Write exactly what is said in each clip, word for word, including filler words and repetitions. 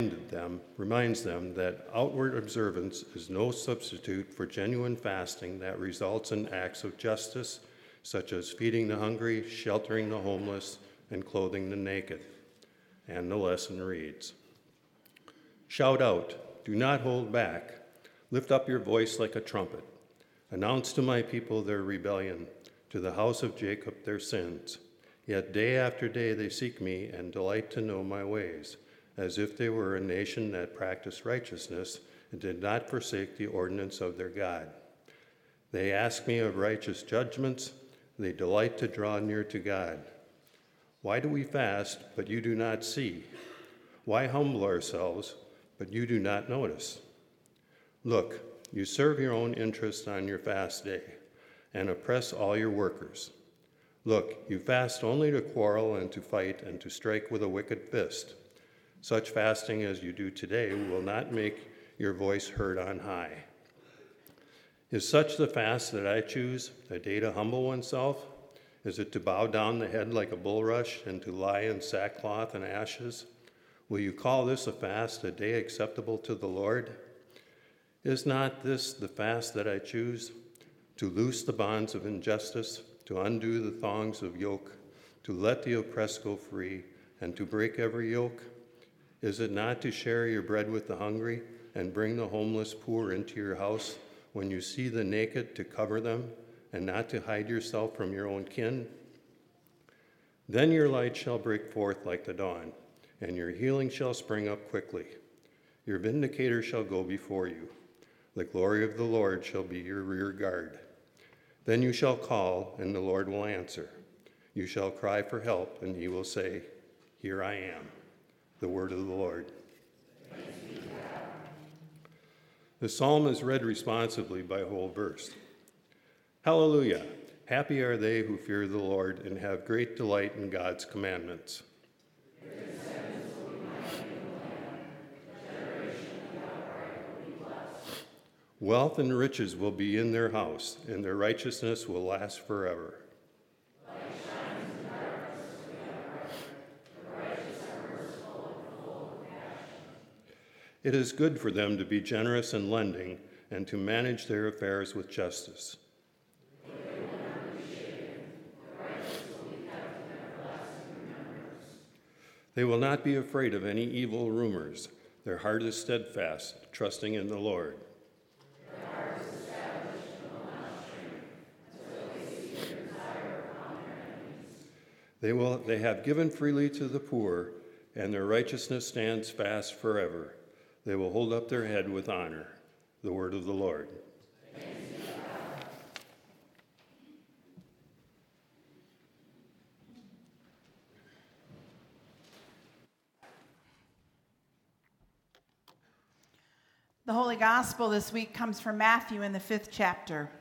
them reminds them that outward observance is no substitute for genuine fasting that results in acts of justice, such as feeding the hungry, sheltering the homeless, and clothing the naked. And the lesson reads, "Shout out, do not hold back. Lift up your voice like a trumpet. Announce to my people their rebellion, to the house of Jacob their sins. Yet day after day they seek me and delight to know my ways, as if they were a nation that practiced righteousness and did not forsake the ordinance of their God. They ask me of righteous judgments. They delight to draw near to God. Why do we fast, but you do not see? Why humble ourselves, but you do not notice? Look, you serve your own interest on your fast day and oppress all your workers. Look, you fast only to quarrel and to fight and to strike with a wicked fist. Such fasting as you do today will not make your voice heard on high. Is such the fast that I choose, a day to humble oneself? Is it to bow down the head like a bulrush and to lie in sackcloth and ashes? Will you call this a fast, a day acceptable to the Lord? Is not this the fast that I choose? To loose the bonds of injustice, to undo the thongs of yoke, to let the oppressed go free, and to break every yoke? Is it not to share your bread with the hungry and bring the homeless poor into your house when you see the naked to cover them and not to hide yourself from your own kin? Then your light shall break forth like the dawn, and your healing shall spring up quickly. Your vindicator shall go before you. The glory of the Lord shall be your rear guard. Then you shall call, and the Lord will answer. You shall cry for help, and he will say, Here I am. The word of the Lord. The psalm is read responsively by whole verse. Hallelujah! Happy are they who fear the Lord and have great delight in God's commandments. Wealth and riches will be in their house, and their righteousness will last forever. It is good for them to be generous in lending and to manage their affairs with justice. They will not be afraid of any evil rumors. Their heart is steadfast, trusting in the Lord. Their heart is established and will not shrink until they see their desire upon their enemies. They will. They have given freely to the poor, and their righteousness stands fast forever. They will hold up their head with honor. The word of the Lord. The Holy Gospel this week comes from Matthew in the fifth chapter.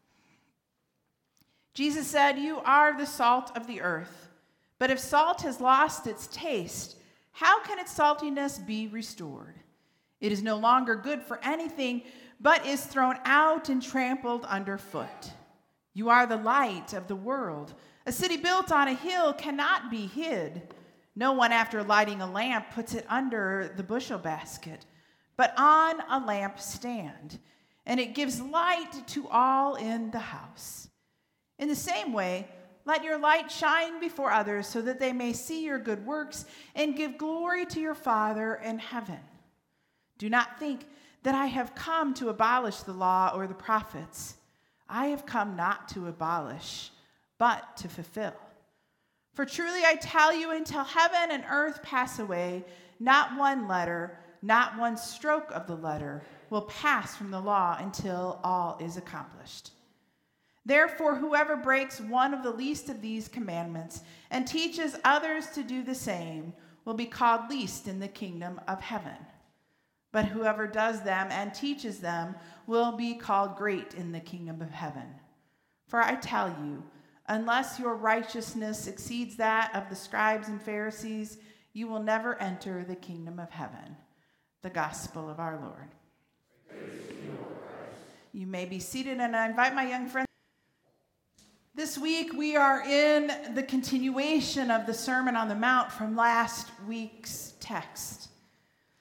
Jesus said, "You are the salt of the earth, but if salt has lost its taste, how can its saltiness be restored? It is no longer good for anything, but is thrown out and trampled underfoot. You are the light of the world. A city built on a hill cannot be hid. No one, after lighting a lamp, puts it under the bushel basket, but on a lampstand, and it gives light to all in the house. In the same way, let your light shine before others so that they may see your good works and give glory to your Father in heaven. Do not think that I have come to abolish the law or the prophets. I have come not to abolish, but to fulfill. For truly I tell you, until heaven and earth pass away, not one letter, not one stroke of the letter will pass from the law until all is accomplished. Therefore, whoever breaks one of the least of these commandments and teaches others to do the same will be called least in the kingdom of heaven. But whoever does them and teaches them will be called great in the kingdom of heaven. For I tell you, unless your righteousness exceeds that of the scribes and Pharisees, you will never enter the kingdom of heaven." The gospel of our Lord. Praise to you, Lord Christ. You may be seated, and I invite my young friends. This week we are in the continuation of the Sermon on the Mount from last week's text.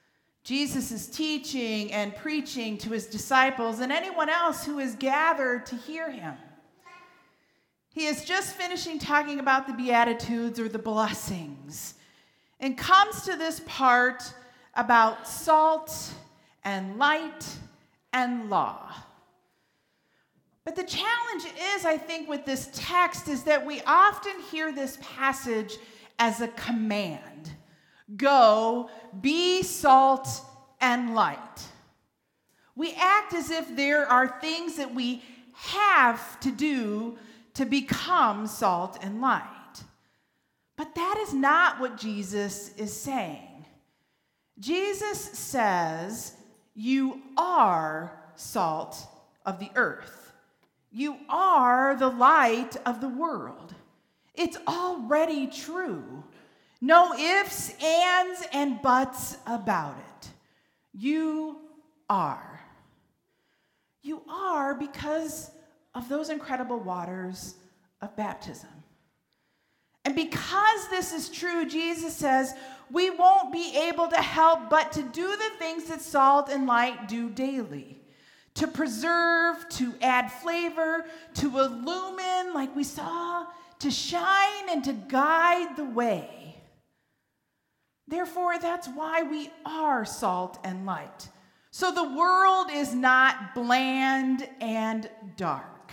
Jesus is teaching and preaching to his disciples and anyone else who is gathered to hear him. He is just finishing talking about the Beatitudes or the blessings and comes to this part about salt and light and law. But the challenge is, I think, with this text is that we often hear this passage as a command. Go, be salt and light. We act as if there are things that we have to do to become salt and light. But that is not what Jesus is saying. Jesus says, you are salt of the earth. You are the light of the world. It's already true. No ifs, ands, and buts about it. You are. You are because of those incredible waters of baptism. And because this is true, Jesus says we won't be able to help but to do the things that salt and light do daily. To preserve, to add flavor, to illumine, like we saw, to shine and to guide the way. Therefore, that's why we are salt and light. So the world is not bland and dark.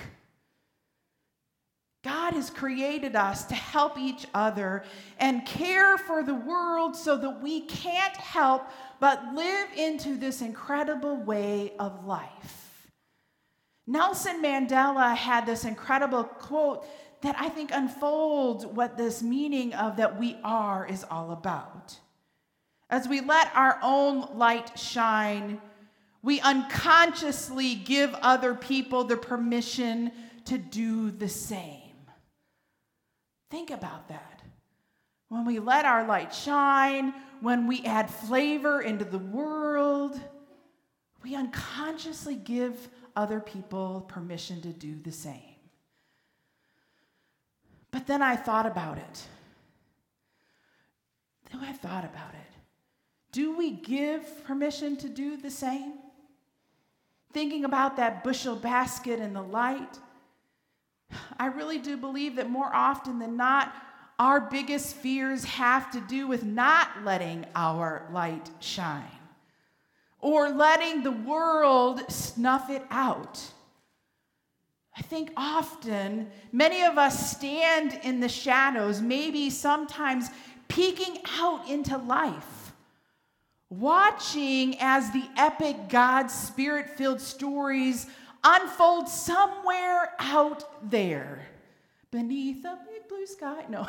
God has created us to help each other and care for the world so that we can't help but live into this incredible way of life. Nelson Mandela had this incredible quote that I think unfolds what this meaning of that we are is all about. As we let our own light shine, we unconsciously give other people the permission to do the same. Think about that. When we let our light shine, when we add flavor into the world, we unconsciously give other people permission to do the same. But then I thought about it. Then I thought about it. Do we give permission to do the same? Thinking about that bushel basket and the light, I really do believe that more often than not, our biggest fears have to do with not letting our light shine or letting the world snuff it out. I think often many of us stand in the shadows, maybe sometimes peeking out into life, watching as the epic God Spirit-filled stories unfold somewhere out there beneath a big blue sky. No.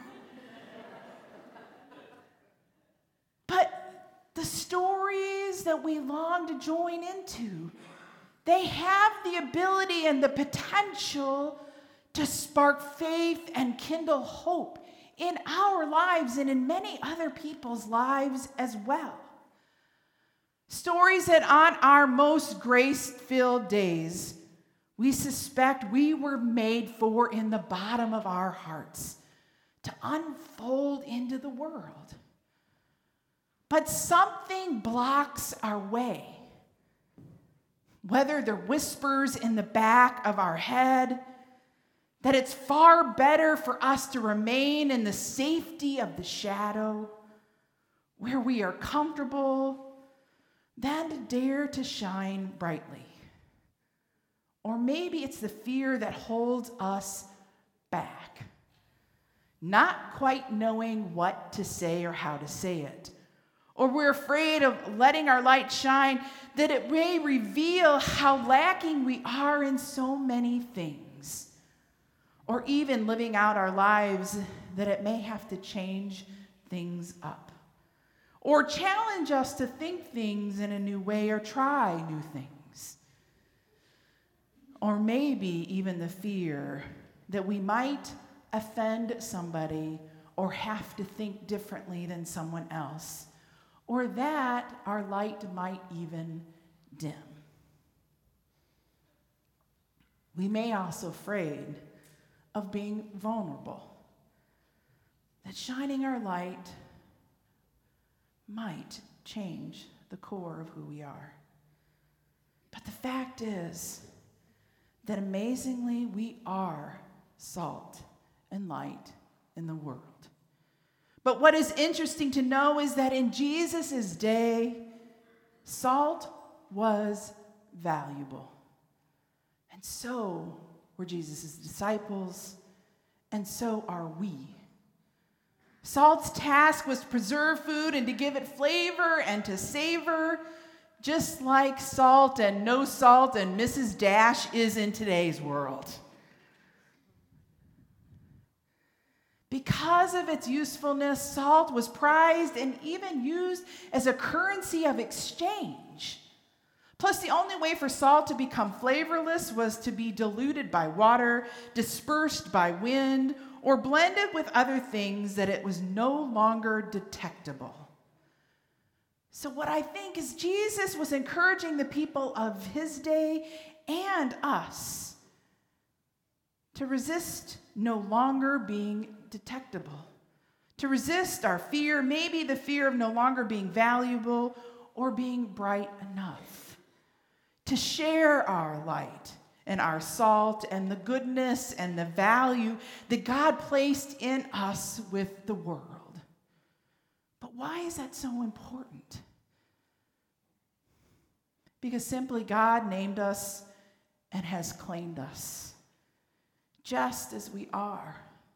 But the stories that we long to join into, they have the ability and the potential to spark faith and kindle hope in our lives and in many other people's lives as well. Stories that on our most grace-filled days, we suspect we were made for in the bottom of our hearts to unfold into the world. But something blocks our way. Whether they're whispers in the back of our head, that it's far better for us to remain in the safety of the shadow, where we are comfortable, than to dare to shine brightly. Or maybe it's the fear that holds us back, not quite knowing what to say or how to say it. Or we're afraid of letting our light shine, that it may reveal how lacking we are in so many things. Or even living out our lives, that it may have to change things up. Or challenge us to think things in a new way or try new things. Or maybe even the fear that we might offend somebody or have to think differently than someone else. Or that our light might even dim. We may also afraid of being vulnerable. That shining our light might change the core of who we are. But the fact is that amazingly, we are salt and light in the world. But what is interesting to know is that in Jesus' day, salt was valuable. And so were Jesus' disciples, and so are we. Salt's task was to preserve food and to give it flavor and to savor, just like salt and no salt and Missus Dash is in today's world. Because of its usefulness, salt was prized and even used as a currency of exchange. Plus, the only way for salt to become flavorless was to be diluted by water, dispersed by wind, or blended with other things that it was no longer detectable. So what I think is Jesus was encouraging the people of his day and us to resist no longer being detectable, to resist our fear, maybe the fear of no longer being valuable or being bright enough, to share our light and our salt and the goodness and the value that God placed in us with the world. But why is that so important? Because simply God named us and has claimed us just as we are,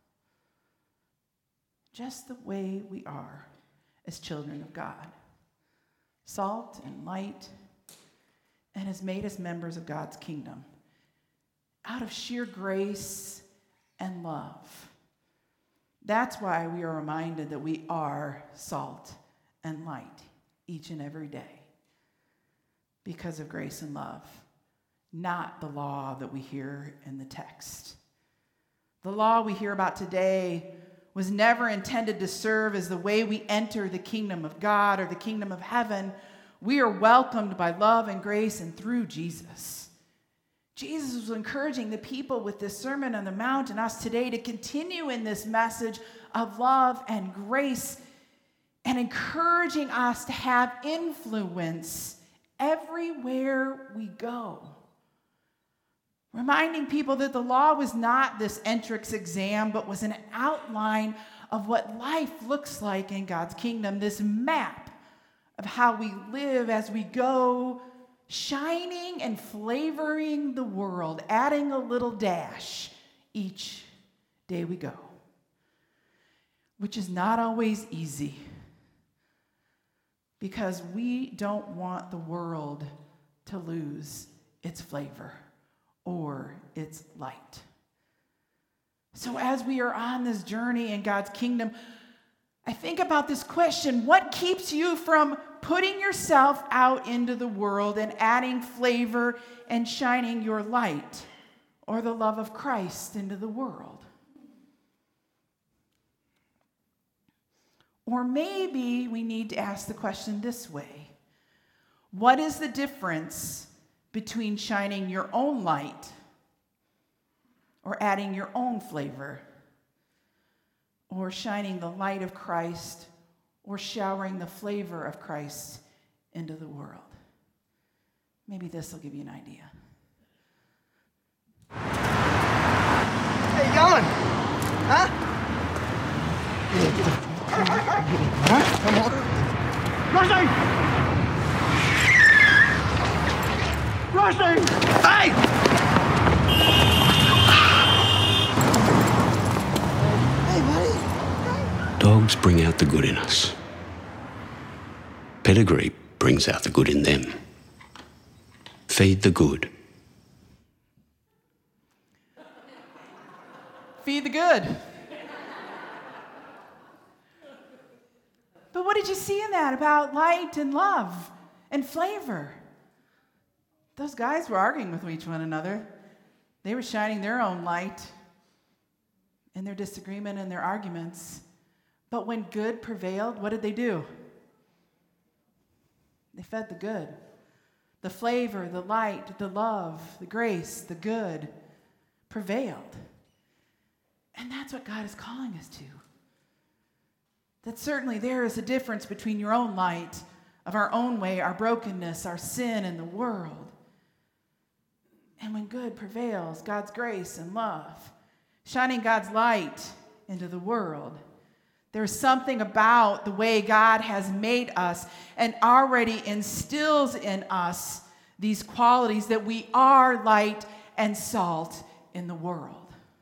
just the way we are as children of God, salt and light, and has made us members of God's kingdom out of sheer grace and love. That's why we are reminded that we are salt and light each and every day, because of grace and love, not the law that we hear in the text. The law we hear about today was never intended to serve as the way we enter the kingdom of God or the kingdom of heaven. We are welcomed by love and grace and through Jesus. Jesus was encouraging the people with this Sermon on the Mount and us today to continue in this message of love and grace and encouraging us to have influence everywhere we go. Reminding people that the law was not this entrance exam, but was an outline of what life looks like in God's kingdom, this map of how we live as we go, shining and flavoring the world, adding a little dash each day we go, which is not always easy, because we don't want the world to lose its flavor or its light. So as we are on this journey in God's kingdom, I think about this question: what keeps you from putting yourself out into the world and adding flavor and shining your light or the love of Christ into the world? Or maybe we need to ask the question this way: what is the difference between shining your own light or adding your own flavor, or shining the light of Christ or showering the flavor of Christ into the world? Maybe this will give you an idea. Hey, you going? Huh? Huh? Come on. Rusty! Rusty! Hey! Hey, buddy. Dogs bring out the good in us. Pedigree brings out the good in them. Feed the good. Feed the good. But what did you see in that about light and love and flavor? Those guys were arguing with each one another. They were shining their own light in their disagreement and their arguments. But when good prevailed, what did they do? They fed the good. The flavor, the light, the love, the grace, the good prevailed. And that's what God is calling us to. That certainly there is a difference between your own light of our own way, our brokenness, our sin in the world. And when good prevails, God's grace and love, shining God's light into the world, there's something about the way God has made us and already instills in us these qualities that we are light and salt in the world.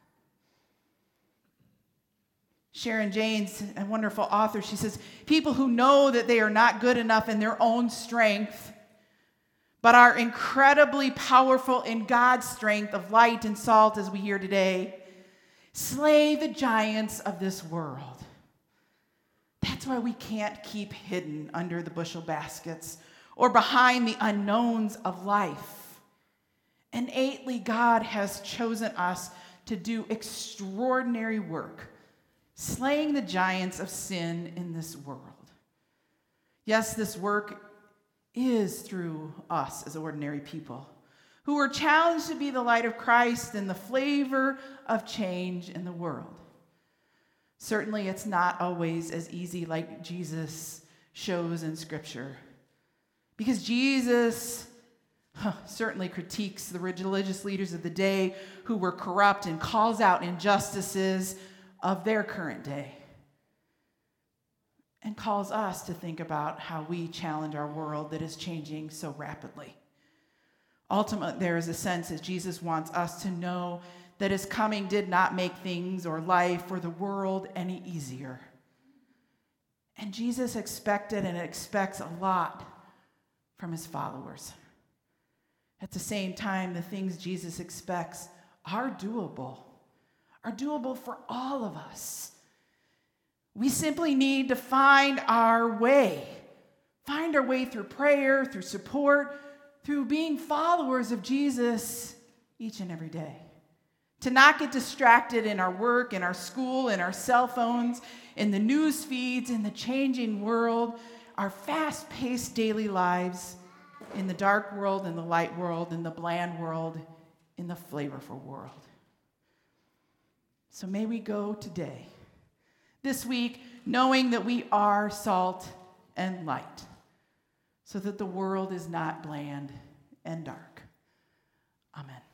Sharon Janes, a wonderful author, she says, people who know that they are not good enough in their own strength, but are incredibly powerful in God's strength of light and salt, as we hear today, slay the giants of this world. That's why we can't keep hidden under the bushel baskets or behind the unknowns of life. Innately, God has chosen us to do extraordinary work, slaying the giants of sin in this world. Yes, this work is through us as ordinary people who are challenged to be the light of Christ and the flavor of change in the world. Certainly, it's not always as easy like Jesus shows in Scripture, because Jesus huh, certainly critiques the religious leaders of the day who were corrupt and calls out injustices of their current day, and calls us to think about how we challenge our world that is changing so rapidly. Ultimately, there is a sense that Jesus wants us to know that his coming did not make things or life or the world any easier. And Jesus expected and expects a lot from his followers. At the same time, the things Jesus expects are doable, are doable for all of us. We simply need to find our way, find our way through prayer, through support, through being followers of Jesus each and every day. To not get distracted in our work, in our school, in our cell phones, in the news feeds, in the changing world, our fast-paced daily lives, in the dark world, in the light world, in the bland world, in the flavorful world. So may we go today, this week, knowing that we are salt and light, so that the world is not bland and dark. Amen.